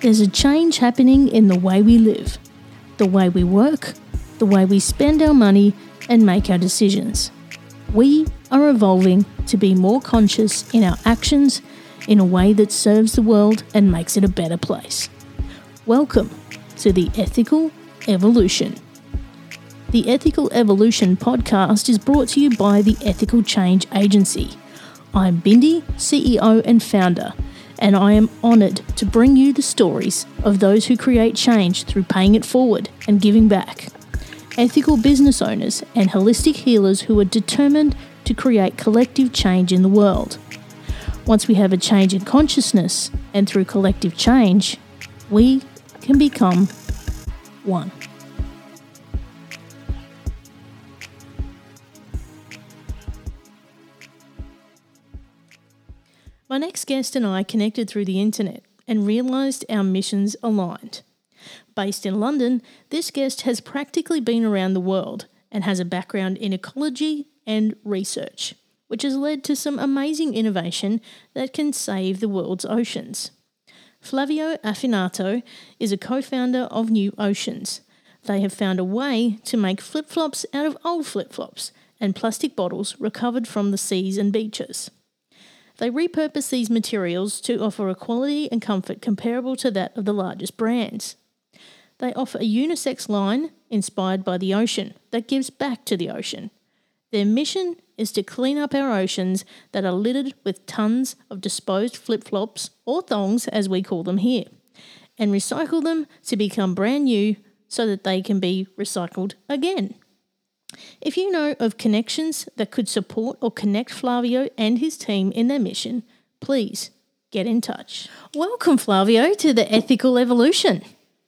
There's a change happening in the way we live, the way we work, the way we spend our money and make our decisions. We are evolving to be more conscious in our actions in a way that serves the world and makes it a better place. Welcome to the Ethical Evolution. The Ethical Evolution podcast is brought to you by the Ethical Change Agency. I'm Bindi, CEO and founder, and I am honoured to bring you the stories of those who create change through paying it forward and giving back. Ethical business owners and holistic healers who are determined to create collective change in the world. Once we have a change in consciousness, and through collective change, we can become one. My next guest and I connected through the internet and realised our missions aligned. Based in London, this guest has practically been around the world and has a background in ecology and research, which has led to some amazing innovation that can save the world's oceans. Flavio Affinato is a co-founder of New Oceans. They have found a way to make flip-flops out of old flip-flops and plastic bottles recovered from the seas and beaches. They repurpose these materials to offer a quality and comfort comparable to that of the largest brands. They offer a unisex line inspired by the ocean that gives back to the ocean. Their mission is to clean up our oceans that are littered with tons of disposed flip-flops, or thongs as we call them here, and recycle them to become brand new so that they can be recycled again. If you know of connections that could support or connect Flavio and his team in their mission, please get in touch. Welcome, Flavio, to the Ethical Evolution.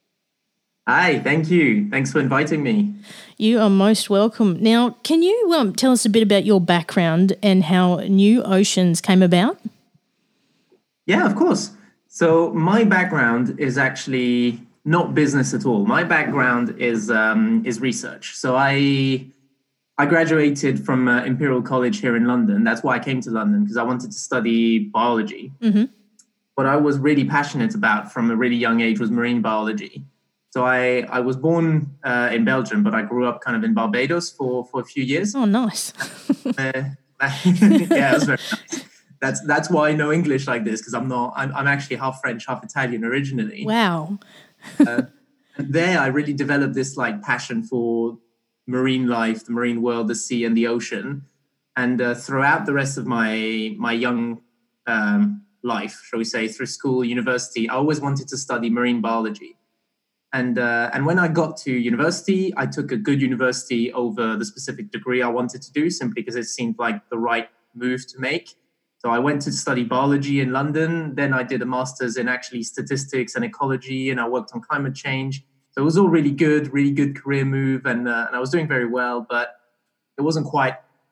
Hi, thank you. Thanks for inviting me. You are most welcome. Now, can you tell us a bit about your background and how New Oceans came about? Yeah, of course. So my background is actually not business at all. My background is research. So I graduated from Imperial College here in London. That's why I came to London, because I wanted to study biology. Mm-hmm. What I was really passionate about from a really young age was marine biology. So I was born in Belgium, but I grew up kind of in Barbados for a few years. Oh, nice. Yeah, it was very nice. That's why I know English like this, because I'm actually half French, half Italian originally. Wow. And there I really developed this passion for marine life, the marine world, the sea and the ocean. And throughout the rest of my young life, shall we say, through school, university, I always wanted to study marine biology. And when I got to university, I took a good university over the specific degree I wanted to do, simply because it seemed like the right move to make. So I went to study biology in London. Then I did a master's in actually statistics and ecology, and I worked on climate change. So it was all really good career move, and I was doing very well, but it wasn't quite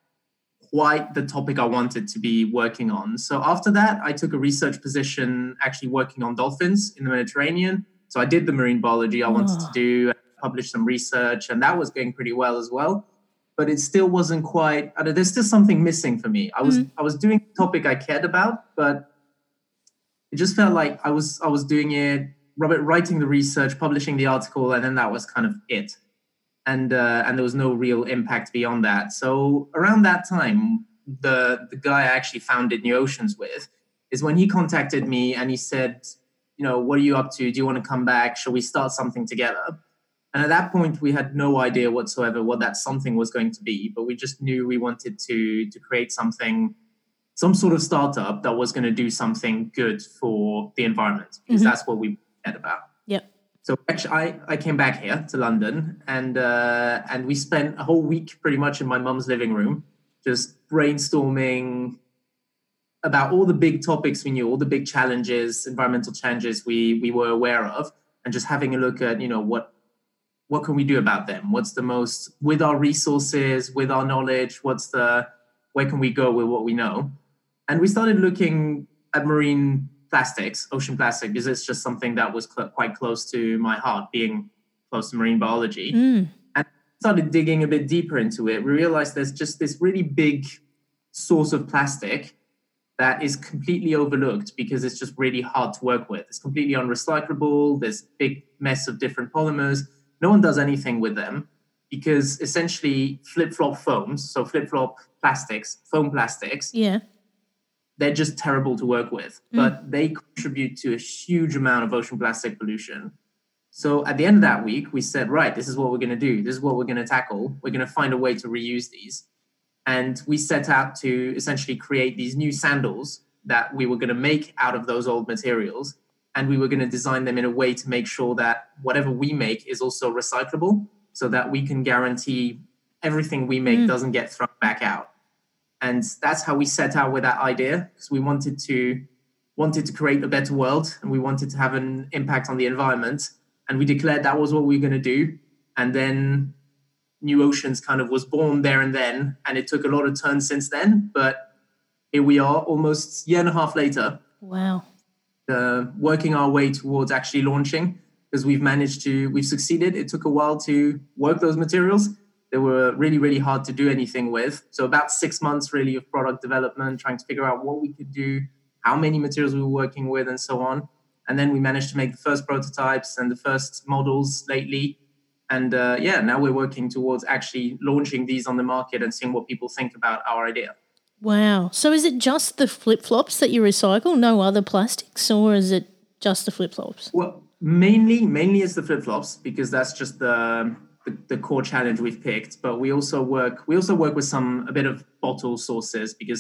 the topic I wanted to be working on. So after that, I took a research position actually working on dolphins in the Mediterranean. So I did the marine biology I wanted to do, published some research, and that was going pretty well as well. But it still wasn't quite, there's still something missing for me. I was doing the topic I cared about, but it just felt like I was doing it, writing the research, publishing the article, and then that was kind of it. And there was no real impact beyond that. So around that time, the guy I actually founded New Oceans with is when he contacted me and he said, what are you up to? Do you want to come back? Shall we start something together? And at that point, we had no idea whatsoever what that something was going to be, but we just knew we wanted to create something, some sort of startup that was going to do something good for the environment, because that's what we cared about. Yep. So actually, I came back here to London, and we spent a whole week pretty much in my mum's living room, just brainstorming about all the big topics we knew, all the big challenges, environmental challenges we were aware of, and just having a look at, what can we do about them? What's the most, with our resources, with our knowledge, where can we go with what we know? And we started looking at marine plastics, ocean plastic, because it's just something that was quite close to my heart, being close to marine biology. And started digging a bit deeper into it. We realized there's just this really big source of plastic that is completely overlooked because it's just really hard to work with. It's completely unrecyclable. There's a big mess of different polymers. No one does anything with them because essentially flip-flop foams, so flip-flop plastics, foam plastics, Yeah. they're just terrible to work with, but they contribute to a huge amount of ocean plastic pollution. So at the end of that week, we said, right, this is what we're going to do. This is what we're going to tackle. We're going to find a way to reuse these. And we set out to essentially create these new sandals that we were going to make out of those old materials. And we were going to design them in a way to make sure that whatever we make is also recyclable so that we can guarantee everything we make doesn't get thrown back out. And that's how we set out with that idea, because we wanted to create a better world and we wanted to have an impact on the environment. And we declared that was what we were going to do. And then New Oceans kind of was born there and then, and it took a lot of turns since then. But here we are almost a year and a half later. Wow. Working our way towards actually launching, because we've succeeded. It took a while to work those materials. They were really, really hard to do anything with. So about 6 months really of product development, trying to figure out what we could do, how many materials we were working with and so on. And then we managed to make the first prototypes and the first models lately. And now we're working towards actually launching these on the market and seeing what people think about our idea. Wow. So is it just the flip-flops that you recycle, no other plastics, or is it just the flip-flops? Well, mainly it's the flip-flops, because that's just the core challenge we've picked. But we also work with a bit of bottle sources, because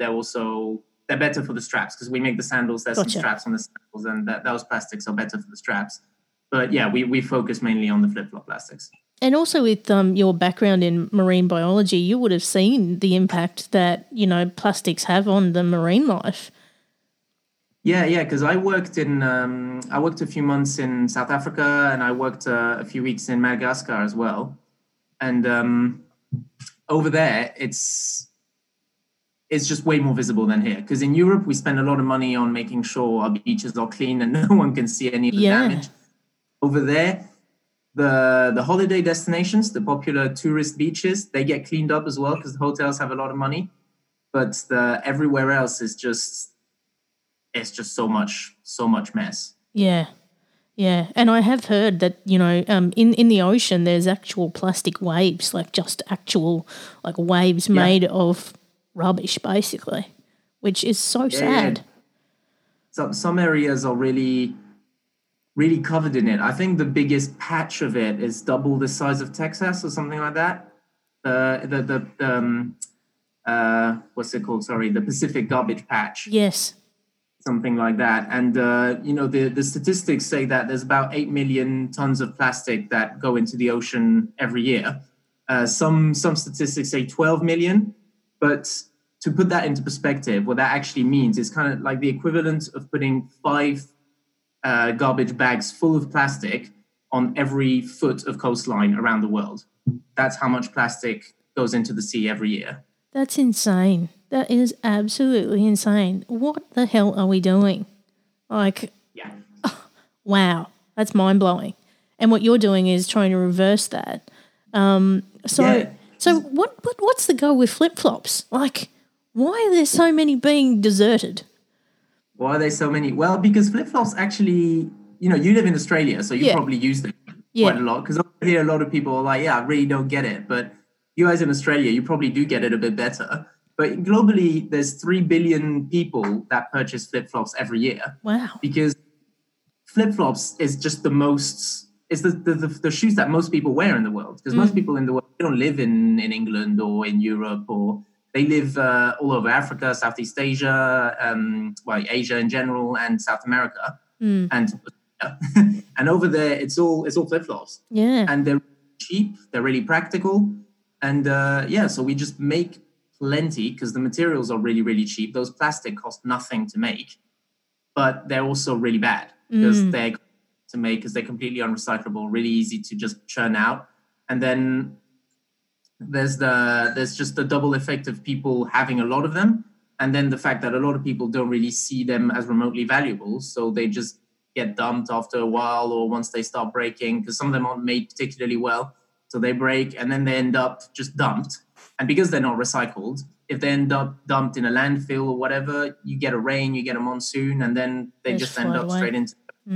they're better for the straps, because we make the sandals, there's Gotcha. some straps on the sandals, and those plastics are better for the straps. But yeah, we focus mainly on the flip-flop plastics. And also with your background in marine biology, you would have seen the impact that, plastics have on the marine life. Yeah, because I worked a few months in South Africa, and I worked a few weeks in Madagascar as well. And over there, it's just way more visible than here. Because in Europe, we spend a lot of money on making sure our beaches are clean and no one can see any of the damage. Over there, the holiday destinations, the popular tourist beaches, they get cleaned up as well because the hotels have a lot of money. But everywhere else is just so much mess. Yeah. And I have heard that, in the ocean, there's actual plastic waves, like just actual like waves made of rubbish, basically, which is so sad. So some areas are really, really covered in it. I think the biggest patch of it is double the size of Texas or something like that. What's it called? Sorry, the Pacific Garbage Patch. Yes. Something like that. And, the statistics say that there's about 8 million tons of plastic that go into the ocean every year. Some statistics say 12 million. But to put that into perspective, what that actually means is kind of like the equivalent of putting 5 garbage bags full of plastic on every foot of coastline around the world. That's how much plastic goes into the sea every year. That's insane. That is absolutely insane. What the hell are we doing? Wow, that's mind-blowing. And what you're doing is trying to reverse that. So what's the goal with flip-flops? Like, why are there so many being deserted? Why are there so many? Well, because flip-flops actually, you live in Australia, so you probably use them quite a lot. Because over here, a lot of people are like, I really don't get it. But you guys in Australia, you probably do get it a bit better. But globally, there's 3 billion people that purchase flip-flops every year. Wow. Because flip-flops is just it's the shoes that most people wear in the world. Because most people in the world, they don't live in England or in Europe, or they live all over Africa, Southeast Asia, Asia in general, and South America. And over there, it's all flip-flops. Yeah. And they're cheap, they're really practical. And so we just make plenty because the materials are really, really cheap. Those plastic cost nothing to make, but they're also really bad because they're completely unrecyclable, really easy to just churn out. And then there's just the double effect of people having a lot of them, and then the fact that a lot of people don't really see them as remotely valuable, so they just get dumped after a while or once they start breaking, because some of them aren't made particularly well, so they break and then they end up just dumped. And because they're not recycled, if they end up dumped in a landfill or whatever, you get a rain, you get a monsoon, and then they just end up straight into.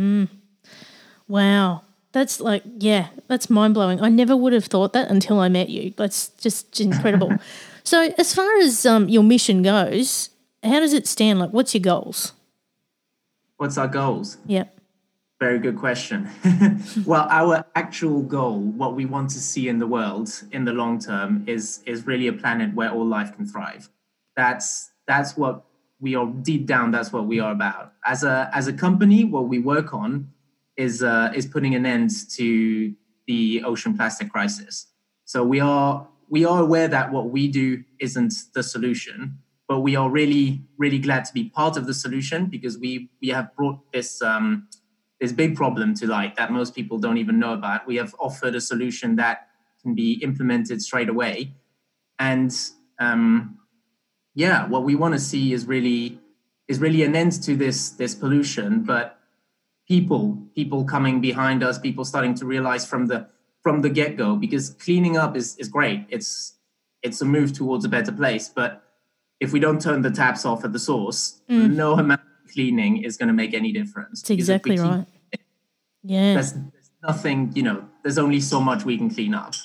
Wow. That's that's mind-blowing. I never would have thought that until I met you. That's just incredible. So as far as your mission goes, how does it stand? Like, what's your goals? What's our goals? Yep. Very good question. Well, our actual goal, what we want to see in the world in the long term, is really a planet where all life can thrive. That's what we are deep down. That's what we are about. As a company, what we work on is putting an end to the ocean plastic crisis. So we are aware that what we do isn't the solution, but we are really, really glad to be part of the solution, because we have brought this big problem to light that most people don't even know about. We have offered a solution that can be implemented straight away. And what we want to see is really an end to this pollution, but people coming behind us, people starting to realize from the get-go, because cleaning up is great. It's a move towards a better place. But if we don't turn the taps off at the source, no amount of cleaning is going to make any difference. That's exactly right. Yeah. There's nothing, there's only so much we can clean up.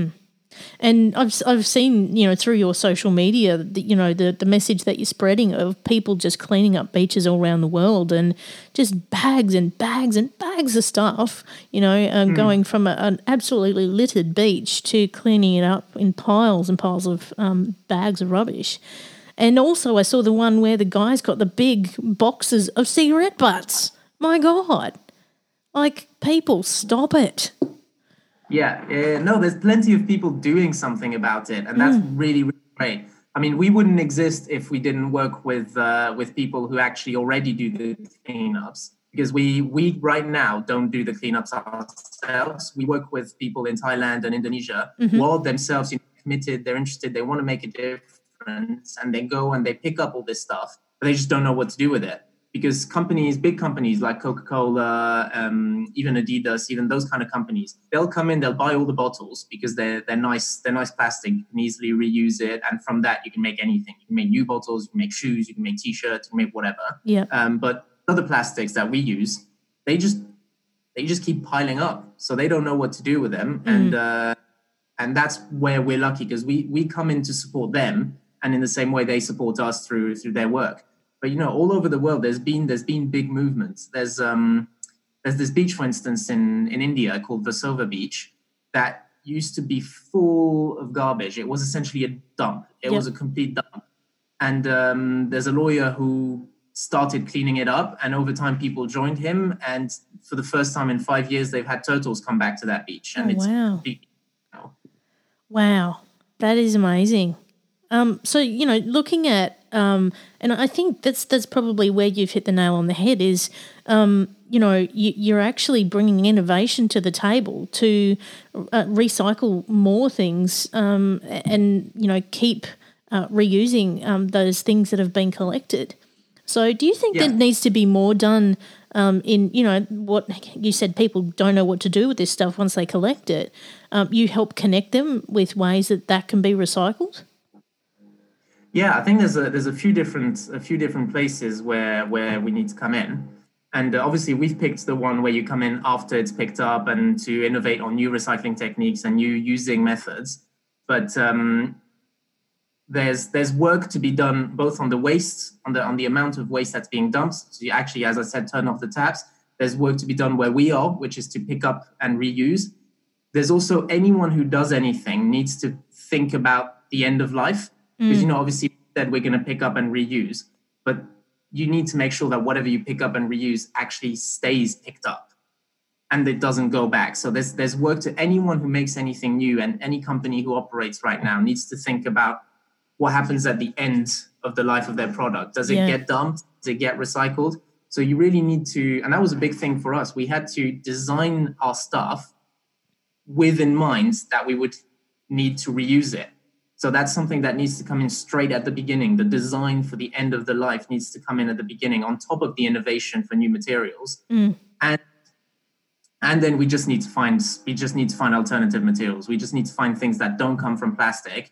And I've seen, through your social media, the message that you're spreading of people just cleaning up beaches all around the world, and just bags and bags and bags of stuff, going from an absolutely littered beach to cleaning it up in piles and piles of bags of rubbish. And also I saw the one where the guy's got the big boxes of cigarette butts. My God. Like, people, stop it. Yeah, no, there's plenty of people doing something about it, and that's really, really great. I mean, we wouldn't exist if we didn't work with people who actually already do the cleanups, because we right now don't do the cleanups ourselves. We work with people in Thailand and Indonesia who are themselves committed, they're interested, they want to make a difference, and they go and they pick up all this stuff, but they just don't know what to do with it. Because big companies like Coca-Cola, even Adidas, even those kind of companies, they'll come in, they'll buy all the bottles because they're nice plastic, you can easily reuse it, and from that you can make anything. You can make new bottles, you can make shoes, you can make t-shirts, you can make whatever. Yeah. But other plastics that we use, they just keep piling up, so they don't know what to do with them, and that's where we're lucky, because we come in to support them, and in the same way they support us through their work. But all over the world, there's been big movements. There's this beach, for instance, in India called Versova Beach, that used to be full of garbage. It was essentially a dump. It was a complete dump. And there's a lawyer who started cleaning it up, and over time people joined him. And for the first time in 5 years, they've had turtles come back to that beach. And Wow, that is amazing. So, looking at, and I think that's probably where you've hit the nail on the head is, you're actually bringing innovation to the table to recycle more things and, keep reusing those things that have been collected. So do you think that needs to be more done in, what you said, people don't know what to do with this stuff once they collect it. You help connect them with ways that can be recycled? Yeah, I think there's a few different places where we need to come in, and obviously we've picked the one where you come in after it's picked up and to innovate on new recycling techniques and new using methods. But there's work to be done both on the waste, on the amount of waste that's being dumped. So you actually, as I said, turn off the taps. There's work to be done where we are, which is to pick up and reuse. There's also anyone who does anything needs to think about the end of life. Because, obviously we said we're going to pick up and reuse, but you need to make sure that whatever you pick up and reuse actually stays picked up and it doesn't go back. So there's work to anyone who makes anything new, and any company who operates right now needs to think about what happens at the end of the life of their product. Does it get dumped? Does it get recycled? So you really need to, and that was a big thing for us. We had to design our stuff with in mind that we would need to reuse it. So that's something that needs to come in straight at the beginning. The design for the end of the life needs to come in at the beginning, on top of the innovation for new materials. And then we just need to find alternative materials. We just need to find things that don't come from plastic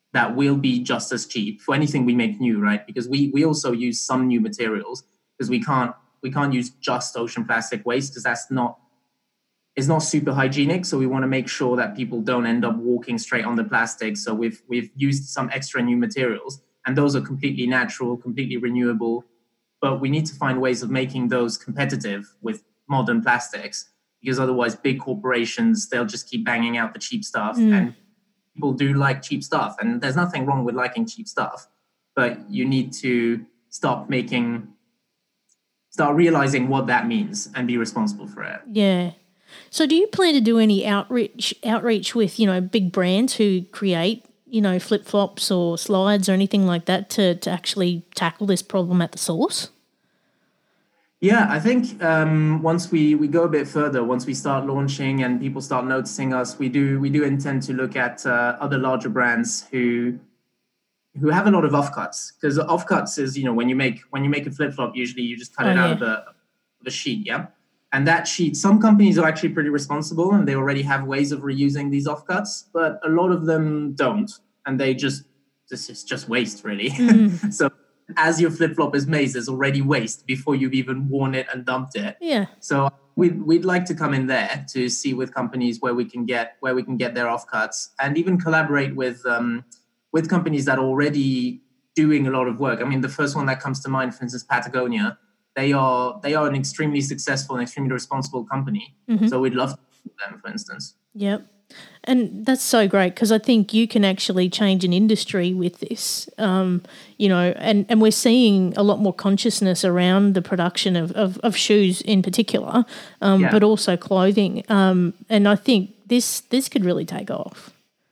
that will be just as cheap for anything we make new, right? Because we also use some new materials, because we can't use just ocean plastic waste, because it's not super hygienic. So we want to make sure that people don't end up walking straight on the plastic. So we've used some extra new materials, and those are completely natural, completely renewable. But we need to find ways of making those competitive with modern plastics, because otherwise big corporations, they'll just keep banging out the cheap stuff. And people do like cheap stuff, and there's nothing wrong with liking cheap stuff, but you need to start realizing what that means and be responsible for it. Yeah. So do you plan to do any outreach with, big brands who create, flip-flops or slides or anything like that to actually tackle this problem at the source? Yeah, I think once we go a bit further, once we start launching and people start noticing us, we do intend to look at other larger brands who have a lot of offcuts. Because offcuts is, when you make a flip-flop, usually you just cut it out of the sheet, yeah? And that sheet, some companies are actually pretty responsible and they already have ways of reusing these offcuts, but a lot of them don't. And this is just waste, really. So as your flip-flop is made, there's already waste before you've even worn it and dumped it. Yeah. So we'd like to come in there to see with companies where we can get their offcuts, and even collaborate with companies that are already doing a lot of work. I mean, the first one that comes to mind, for instance, Patagonia. They are an extremely successful and extremely responsible company. So we'd love to do them, for instance. Yep. And that's so great, because I think you can actually change an industry with this, and we're seeing a lot more consciousness around the production of shoes in particular, but also clothing. And I think this could really take off.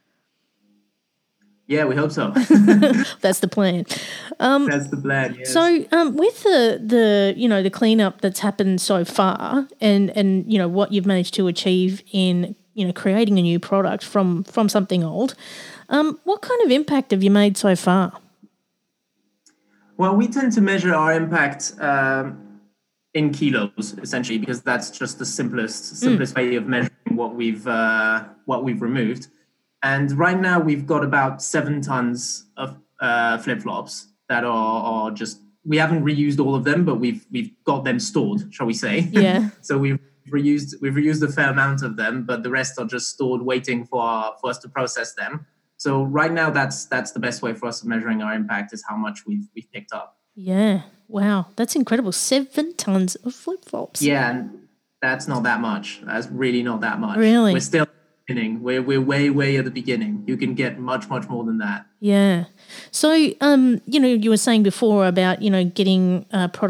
Yeah, we hope so. That's the plan. That's the plan, yes. So with the cleanup that's happened so far and what you've managed to achieve in, creating a new product from something old, what kind of impact have you made so far? Well, we tend to measure our impact in kilos, essentially, because that's just the simplest way of measuring what we've removed. And right now we've got about 7 tons of flip-flops that are just, we haven't reused all of them, but we've got them stored, shall we say. Yeah. So we've reused a fair amount of them, but the rest are just stored waiting for us to process them. So right now that's the best way for us of measuring our impact, is how much we've picked up. Yeah. Wow. That's incredible. 7 tons of flip-flops. Yeah, and that's not that much. That's really not that much. Really? We're still we're way at the beginning. You can get much more than that. Yeah. So you were saying before about getting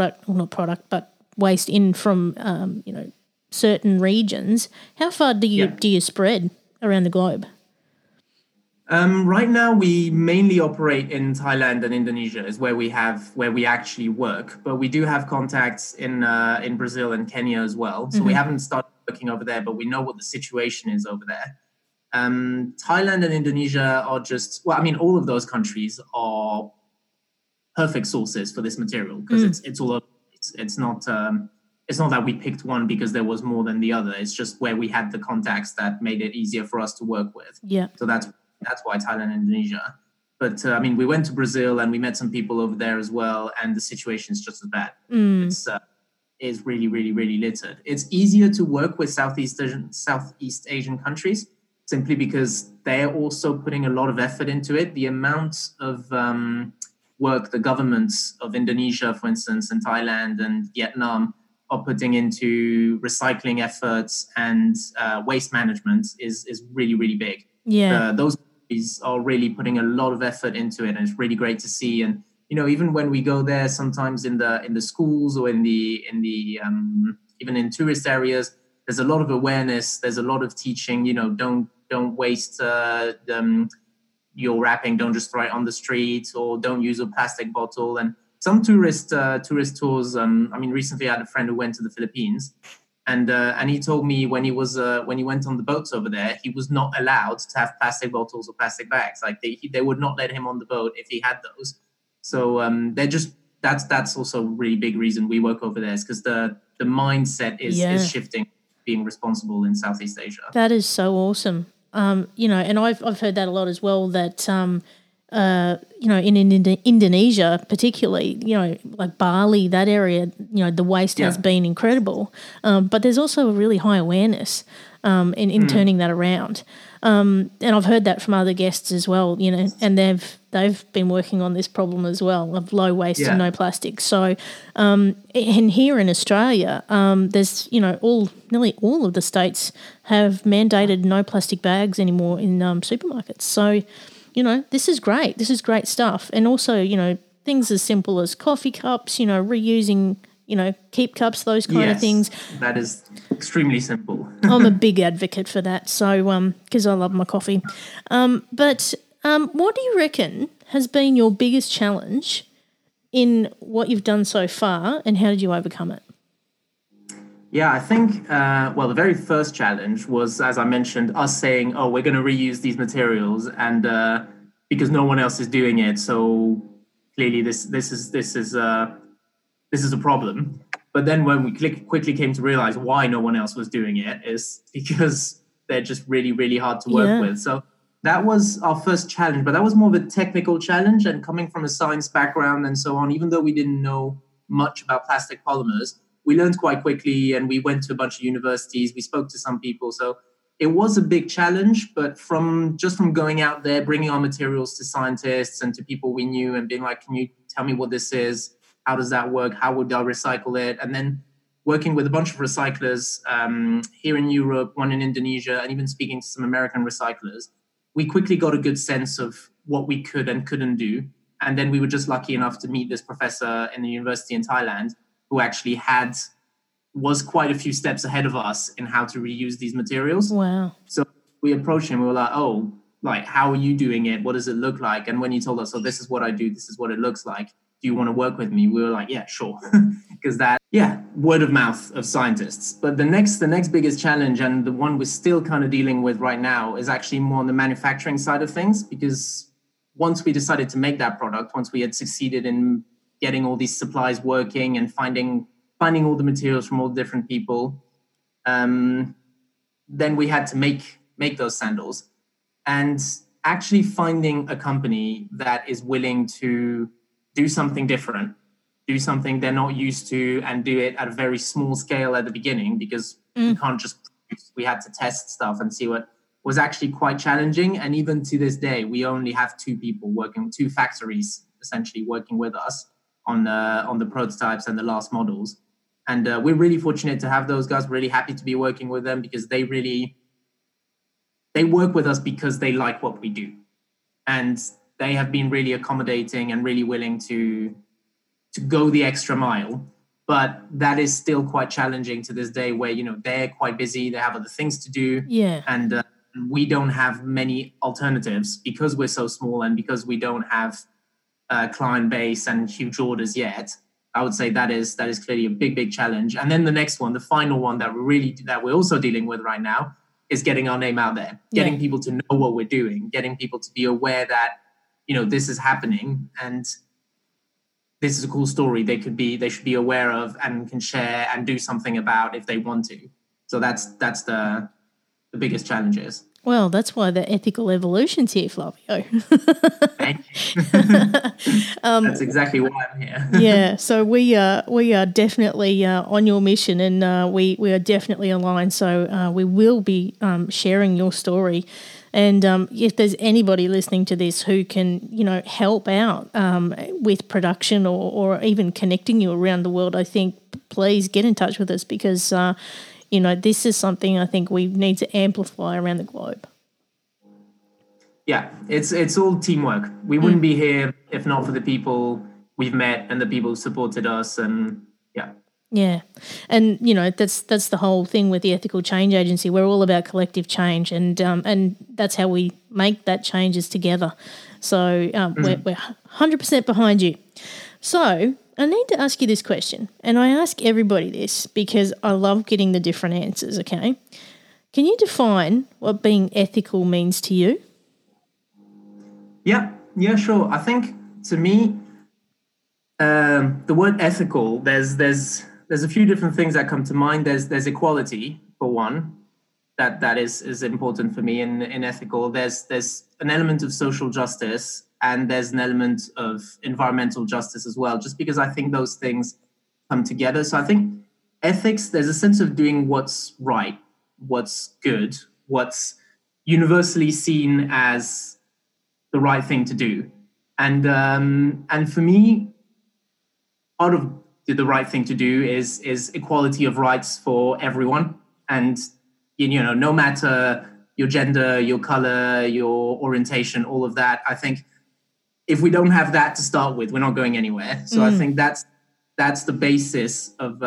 waste in from certain regions. How far do you spread around the globe? Right now we mainly operate in Thailand and Indonesia is where we actually work, but we do have contacts in Brazil and Kenya as well. So we haven't started working over there, but we know what the situation is over there. Thailand and Indonesia are all of those countries are perfect sources for this material, because it's all over. It's not that we picked one because there was more than the other. It's just where we had the contacts that made it easier for us to work with. Yeah. So that's why Thailand and Indonesia. But we went to Brazil and we met some people over there as well, and the situation is just as bad. It's really, really, really littered. It's easier to work with Southeast Asian countries simply because they're also putting a lot of effort into it. The amount of work the governments of Indonesia, for instance, and Thailand and Vietnam are putting into recycling efforts and waste management is really, really big. Yeah. Those countries are really putting a lot of effort into it, and it's really great to see. And even when we go there, sometimes in the schools or in the even in tourist areas, there's a lot of awareness. There's a lot of teaching. Don't waste your wrapping. Don't just throw it on the street, or don't use a plastic bottle. And some tourist tours. Recently I had a friend who went to the Philippines, and he told me when he went on the boats over there, he was not allowed to have plastic bottles or plastic bags. Like they would not let him on the boat if he had those. So that's also a really big reason we work over there, is because the mindset is shifting, being responsible in Southeast Asia. That is so awesome. And I've heard that a lot as well, that in Indonesia particularly, like Bali, that area, the waste has been incredible. But there's also a really high awareness in turning that around. And I've heard that from other guests as well, and they've been working on this problem as well of low waste and no plastic. So, and here in Australia, there's, nearly all of the states have mandated no plastic bags anymore in supermarkets. So, this is great. This is great stuff. And also, things as simple as coffee cups, reusing, keep cups, those kind of things. That is extremely simple. I'm a big advocate for that. So, because I love my coffee. But what do you reckon has been your biggest challenge in what you've done so far, and how did you overcome it? Yeah, I think, the very first challenge was, as I mentioned, us saying, oh, we're going to reuse these materials, and because no one else is doing it. So clearly this is a problem. But then when we quickly came to realize why no one else was doing it is because they're just really, really hard to work with. So that was our first challenge, but that was more of a technical challenge. And coming from a science background and so on, even though we didn't know much about plastic polymers, we learned quite quickly, and we went to a bunch of universities. We spoke to some people. So it was a big challenge, but from going out there, bringing our materials to scientists and to people we knew and being like, can you tell me what this is? How does that work? How would I recycle it? And then working with a bunch of recyclers here in Europe, one in Indonesia, and even speaking to some American recyclers, we quickly got a good sense of what we could and couldn't do. And then we were just lucky enough to meet this professor in the university in Thailand who actually was quite a few steps ahead of us in how to reuse these materials. Wow. So we approached him. We were like, oh, like, how are you doing it? What does it look like? And when he told us, oh, this is what I do, this is what it looks like, do you want to work with me? We were like, yeah, sure. Because word of mouth of scientists. But the next biggest challenge, and the one we're still kind of dealing with right now, is actually more on the manufacturing side of things. Because once we decided to make that product, once we had succeeded in getting all these supplies working and finding all the materials from all different people, then we had to make those sandals. And actually finding a company that is willing to do something different, do something they're not used to, and do it at a very small scale at the beginning, because we can't just produce. We had to test stuff and see what was actually quite challenging. And even to this day, we only have two factories essentially working with us on the prototypes and the last models. And we're really fortunate to have those guys. We're really happy to be working with them, because they work with us because they like what we do. And they have been really accommodating and really willing to go the extra mile. But that is still quite challenging to this day, where, they're quite busy. They have other things to do. Yeah. And we don't have many alternatives because we're so small, and because we don't have a client base and huge orders yet. I would say that is clearly a big, big challenge. And then the next one, the final one that we're also dealing with right now, is getting our name out there, getting people to know what we're doing, getting people to be aware that, this is happening and this is a cool story they should be aware of and can share and do something about if they want to. So that's the biggest challenges. Well, that's why the ethical evolution's here, Flavio. Thank you. That's exactly why I'm here. Yeah, so we are definitely on your mission, and we are definitely aligned. So we will be sharing your story. And if there's anybody listening to this who can, help out with production or even connecting you around the world, I think please get in touch with us, because this is something I think we need to amplify around the globe. Yeah, it's all teamwork. We wouldn't be here if not for the people we've met and the people who supported us, and yeah. Yeah, and that's the whole thing with the Ethical Change Agency. We're all about collective change, and that's how we make that change is together. So we're 100% behind you. So I need to ask you this question, and I ask everybody this because I love getting the different answers, okay? Can you define what being ethical means to you? Yeah, sure. I think to me, the word ethical, there's a few different things that come to mind. There's equality, for one. that is important for me in ethical. There's an element of social justice, and there's an element of environmental justice as well, just because I think those things come together. So I think ethics, there's a sense of doing what's right, what's good, what's universally seen as the right thing to do. And for me, part of the right thing to do is equality of rights for everyone. And, no matter your gender, your color, your orientation, all of that, I think if we don't have that to start with, we're not going anywhere. So I think that's the basis of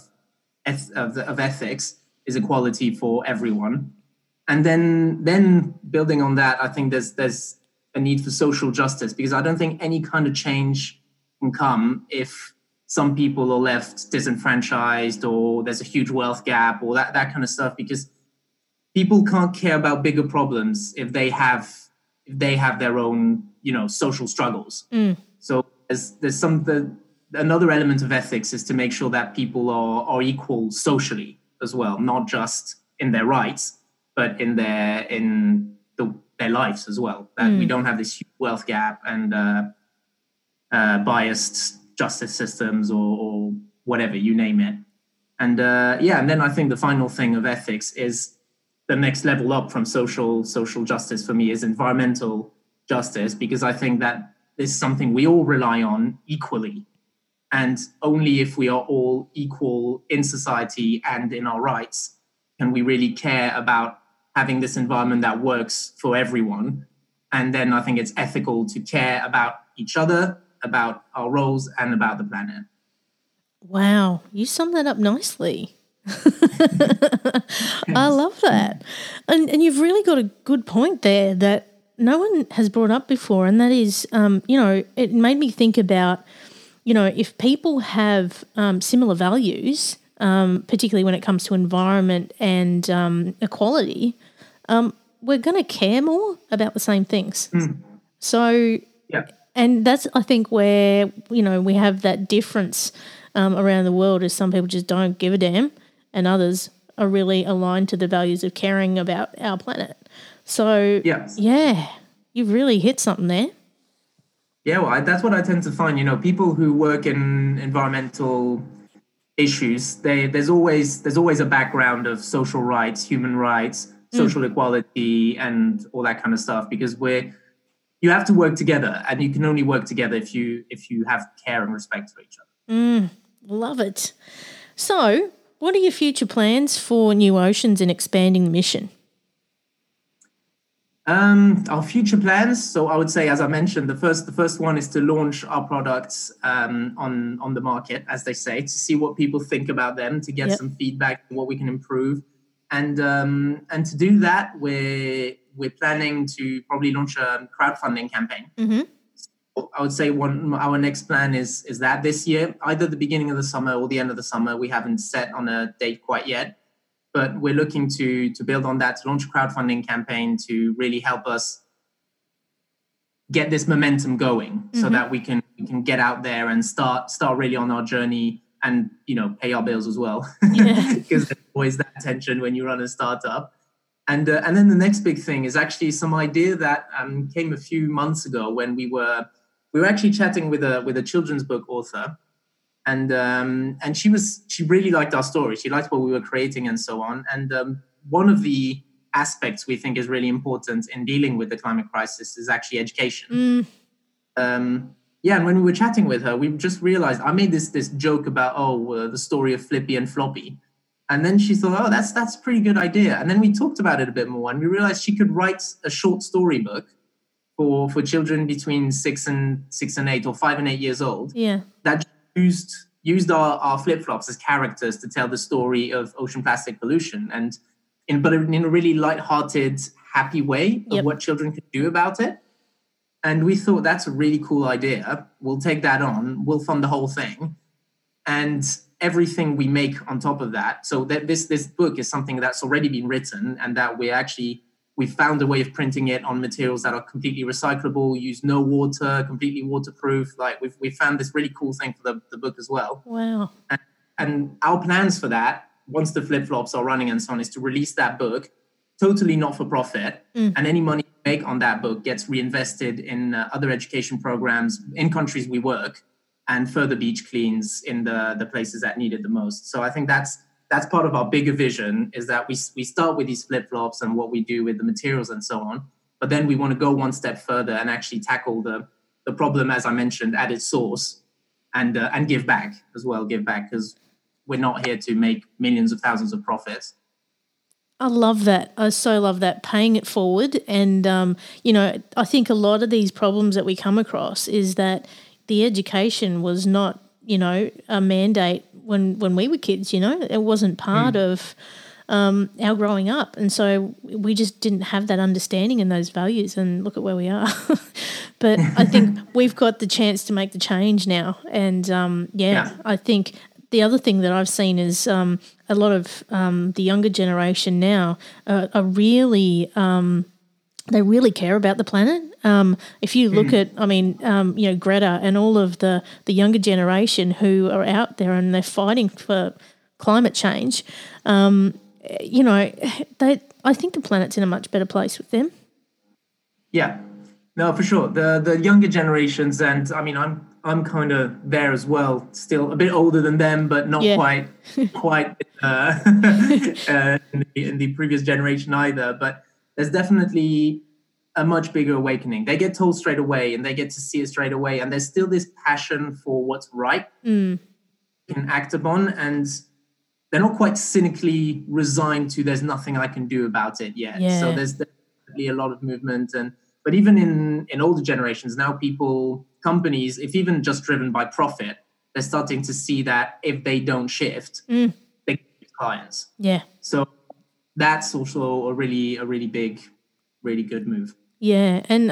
ethics, is equality for everyone. And then building on that, I think there's a need for social justice, because I don't think any kind of change can come if some people are left disenfranchised, or there's a huge wealth gap, or that kind of stuff, because people can't care about bigger problems if they have their own, social struggles. So there's another element of ethics is to make sure that people are equal socially as well, not just in their rights, but in their lives as well. That we don't have this huge wealth gap and biased justice systems or whatever, you name it. And and then I think the final thing of ethics is the next level up from social justice for me is environmental justice, because I think that this is something we all rely on equally. And only if we are all equal in society and in our rights can we really care about having this environment that works for everyone. And then I think it's ethical to care about each other, about our roles, and about the planet. Wow, you summed that up nicely. I love that. And you've really got a good point there that no one has brought up before, and that is, it made me think about, if people have similar values, particularly when it comes to environment and equality, we're going to care more about the same things. So, and that's, I think, where, we have that difference around the world, is some people just don't give a damn, and others are really aligned to the values of caring about our planet. So, you've really hit something there. Yeah, well, that's what I tend to find. People who work in environmental issues, there's always a background of social rights, human rights, social equality, and all that kind of stuff. Because you have to work together, and you can only work together if you have care and respect for each other. Love it. So, what are your future plans for New Oceans and expanding the mission? Our future plans. So I would say, as I mentioned, the first one is to launch our products on the market, as they say, to see what people think about them, to get some feedback, what we can improve, and to do that, we're planning to probably launch a crowdfunding campaign. So I would say our next plan is that this year, either the beginning of the summer or the end of the summer. We haven't set on a date quite yet. But we're looking to build on that, to launch a crowdfunding campaign to really help us get this momentum going, so that we can get out there and start really on our journey, and pay our bills as well, because there's always that tension when you run a startup. And then the next big thing is actually some idea that came a few months ago when we were actually chatting with a children's book author. And she really liked our story. She liked what we were creating and so on. And one of the aspects we think is really important in dealing with the climate crisis is actually education. And when we were chatting with her, we just realized, I made this joke about the story of Flippy and Floppy, and then she thought, that's a pretty good idea. And then we talked about it a bit more, and we realized she could write a short story book for children between 6 and 8, or 5 and 8 years old. That used our flip-flops as characters to tell the story of ocean plastic pollution, but in a really light-hearted, happy way of what children can do about it. And we thought, that's a really cool idea. We'll take that on. We'll fund the whole thing. And everything we make on top of that. So that this book is something that's already been written, and that we found a way of printing it on materials that are completely recyclable, use no water, completely waterproof. Like we found this really cool thing for the book as well. Wow. And our plans for that, once the flip-flops are running and so on, is to release that book totally not for profit, and any money you make on that book gets reinvested in other education programs in countries we work, and further beach cleans in the places that need it the most. So I think that's part of our bigger vision, is that we start with these flip-flops and what we do with the materials and so on, but then we want to go one step further and actually tackle the problem, as I mentioned, at its source, and give back as well. Give back, because we're not here to make millions of thousands of profits. I love that. I so love that, paying it forward. And, I think a lot of these problems that we come across is that the education was not, a mandate when we were kids, It wasn't part of our growing up. And so we just didn't have that understanding and those values, and look at where we are. But I think we've got the chance to make the change now. And, I think the other thing that I've seen is a lot of the younger generation now are really they really care about the planet. If you look at, Greta and all of the younger generation who are out there and they're fighting for climate change, I think the planet's in a much better place with them. Yeah, no, for sure. The younger generations, and I'm kind of there as well, still a bit older than them, but not quite in the previous generation either. But there's definitely a much bigger awakening. They get told straight away, and they get to see it straight away, and there's still this passion for what's right can act upon, and they're not quite cynically resigned to there's nothing I can do about it yet. Yeah. So there's definitely a lot of movement, but even in older generations now, companies, if even just driven by profit, they're starting to see that if they don't shift, they can lose clients. Yeah. So that's also a really big, really good move. Yeah, and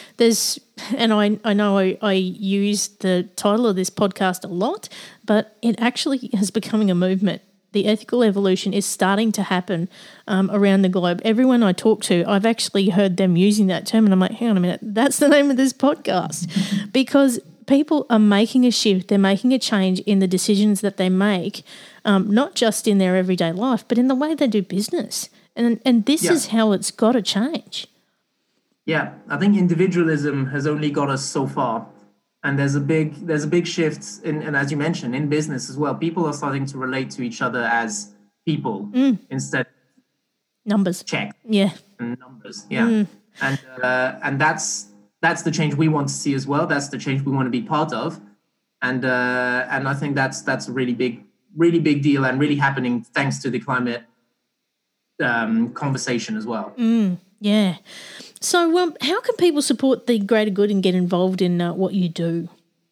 I know I use the title of this podcast a lot, but it actually is becoming a movement. The ethical evolution is starting to happen around the globe. Everyone I talk to, I've actually heard them using that term, and I'm like, hang on a minute, that's the name of this podcast. Because people are making a shift, they're making a change in the decisions that they make, not just in their everyday life, but in the way they do business. And this is how it's got to change. Yeah, I think individualism has only got us so far. And there's a big shift and as you mentioned, in business as well. People are starting to relate to each other as people instead numbers. Check. Yeah. And numbers. Yeah. And that's the change we want to see as well. That's the change we want to be part of. And I think that's a really big deal, and really happening thanks to the climate conversation as well. Yeah. So how can people support the greater good and get involved in what you do?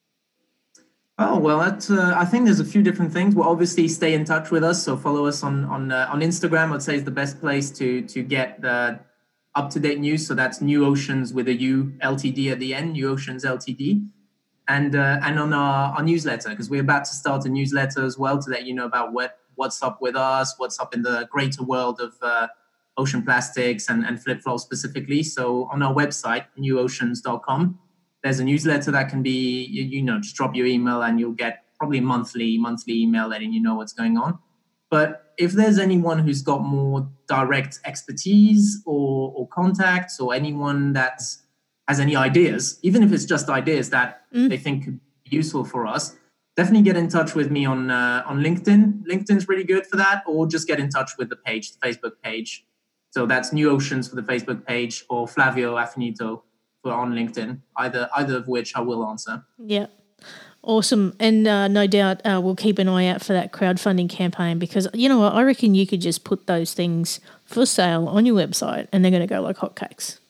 Oh, well, I think there's a few different things. Well, obviously, stay in touch with us. So follow us on Instagram. I'd say is the best place to get the up-to-date news. So that's New Oceans with a U Ltd at the end, New Oceans Ltd. And on our newsletter, because we're about to start a newsletter as well to let you know about what's up with us, what's up in the greater world of ocean plastics and flip-flops specifically. So on our website, newoceans.com, there's a newsletter that can be, just drop your email and you'll get probably a monthly email letting you know what's going on. But if there's anyone who's got more direct expertise or contacts, or anyone that has any ideas, even if it's just ideas that they think could be useful for us, definitely get in touch with me on LinkedIn. LinkedIn's really good for that, or just get in touch with the Facebook page. So that's New Oceans for the Facebook page, or Flavio Affinito for on LinkedIn, either of which I will answer. Yeah. Awesome. And no doubt we'll keep an eye out for that crowdfunding campaign, because, you know what, I reckon you could just put those things for sale on your website and they're going to go like hotcakes.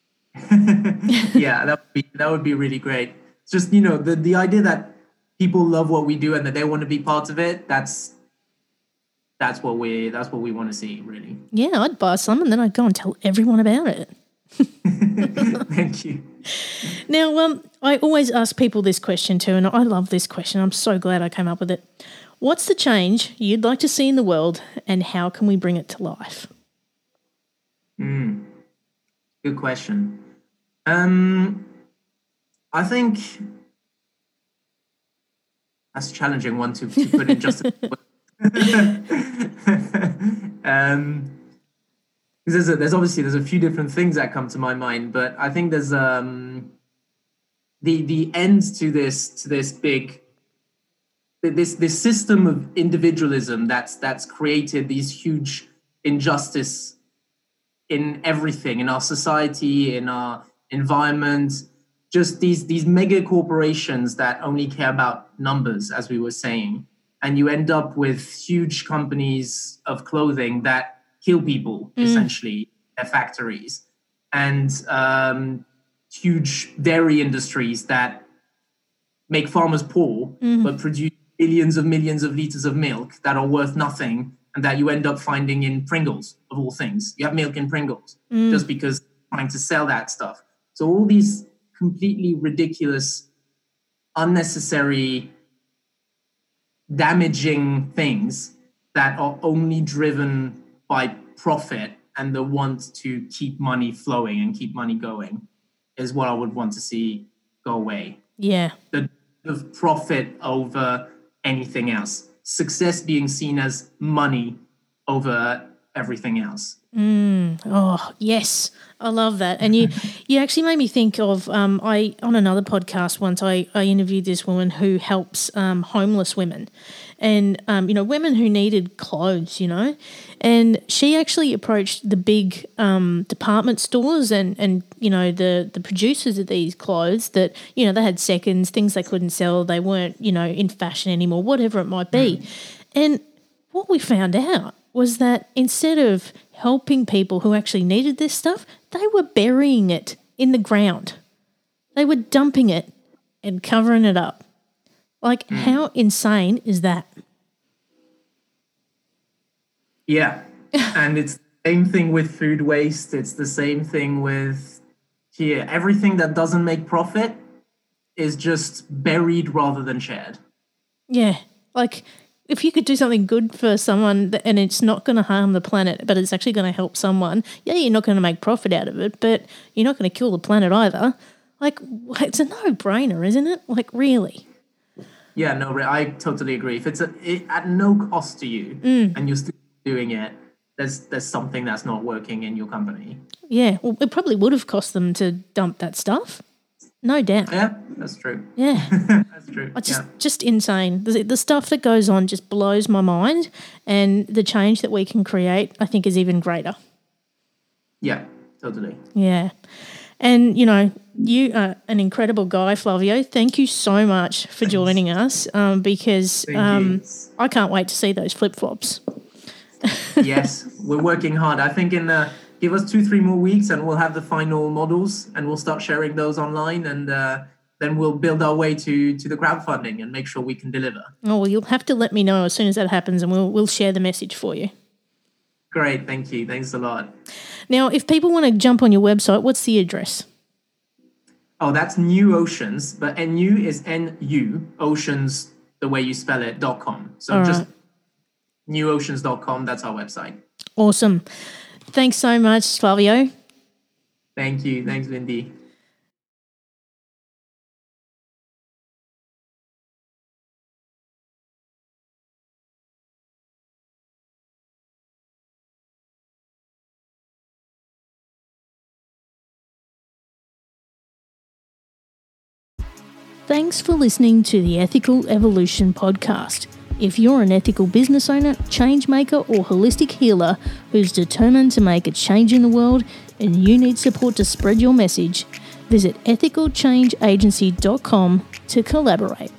Yeah, that would be really great. It's just, the idea that people love what we do and that they want to be part of it, that's what we want to see, really. Yeah, I'd buy some and then I'd go and tell everyone about it. Thank you. Now, I always ask people this question too, and I love this question. I'm so glad I came up with it. What's the change you'd like to see in the world, and how can we bring it to life? Good question. I think that's a challenging one to put in just a there's obviously a few different things that come to my mind, but I think there's the end to this big this system of individualism that's created these huge injustice in everything, in our society, in our environment, just these mega corporations that only care about numbers, as we were saying. And you end up with huge companies of clothing that kill people, essentially, their factories. And huge dairy industries that make farmers poor, but produce millions of liters of milk that are worth nothing, and that you end up finding in Pringles, of all things. You have milk in Pringles, just because trying to sell that stuff. So all these completely ridiculous, unnecessary, damaging things that are only driven by profit and the want to keep money flowing and keep money going is what I would want to see go away. Yeah. The of profit over anything else. Success being seen as money over everything else. Oh, yes. I love that. And you actually made me think of, on another podcast once, I interviewed this woman who helps homeless women and, women who needed clothes, and she actually approached the big department stores and the producers of these clothes that, they had seconds, things they couldn't sell, they weren't, in fashion anymore, whatever it might be. And what we found out was that instead of helping people who actually needed this stuff, they were burying it in the ground. They were dumping it and covering it up. Like, how insane is that? Yeah. And it's the same thing with food waste. It's the same thing with here. Everything that doesn't make profit is just buried rather than shared. Yeah. Like, if you could do something good for someone and it's not going to harm the planet, but it's actually going to help someone, you're not going to make profit out of it, but you're not going to kill the planet either. Like, it's a no-brainer, isn't it? Like, really? Yeah, no, I totally agree. If it's at no cost to you and you're still doing it, there's something that's not working in your company. Yeah, well, it probably would have cost them to dump that stuff. No doubt. Yeah, that's true. Yeah. That's true. It's just insane. The stuff that goes on just blows my mind, and the change that we can create, I think, is even greater. Yeah, totally. Yeah. And, you are an incredible guy, Flavio. Thank you so much for joining us because I can't wait to see those flip-flops. Yes, we're working hard. I think give us 2-3 more weeks and we'll have the final models and we'll start sharing those online, and then we'll build our way to the crowdfunding and make sure we can deliver. Oh, well, you'll have to let me know as soon as that happens, and we'll share the message for you. Great, thank you. Thanks a lot. Now, if people want to jump on your website, what's the address? Oh, that's New Oceans, but NU is NU, Oceans, the way you spell it, .com. So just newoceans.com, that's our website. Awesome. Thanks so much, Flavio. Thank you. Thanks, Lindy. Thanks for listening to the Ethical Evolution podcast. If you're an ethical business owner, change maker, or holistic healer who's determined to make a change in the world and you need support to spread your message, visit ethicalchangeagency.com to collaborate.